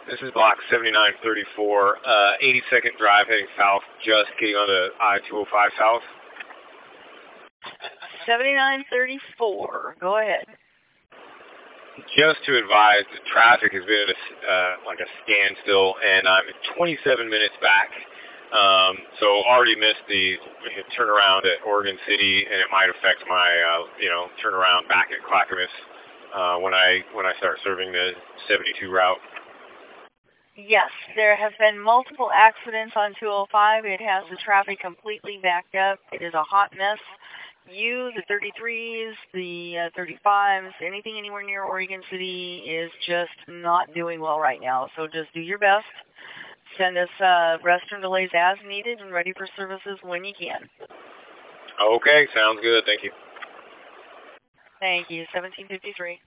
This is block 7934, 82nd Drive heading south, just getting onto I-205 south. 7934, go ahead. Just to advise, the traffic has been at like a standstill, and I'm 27 minutes back. So already missed the turnaround at Oregon City, and it might affect my, turnaround back at Clackamas when I start serving the 72 route. Yes, there have been multiple accidents on 205. It has the traffic completely backed up. It is a hot mess. You, the 33s, the 35s, anything anywhere near Oregon City is just not doing well right now. So just do your best. Send us restroom delays as needed and ready for services when you can. Okay, sounds good. Thank you. Thank you. 1753.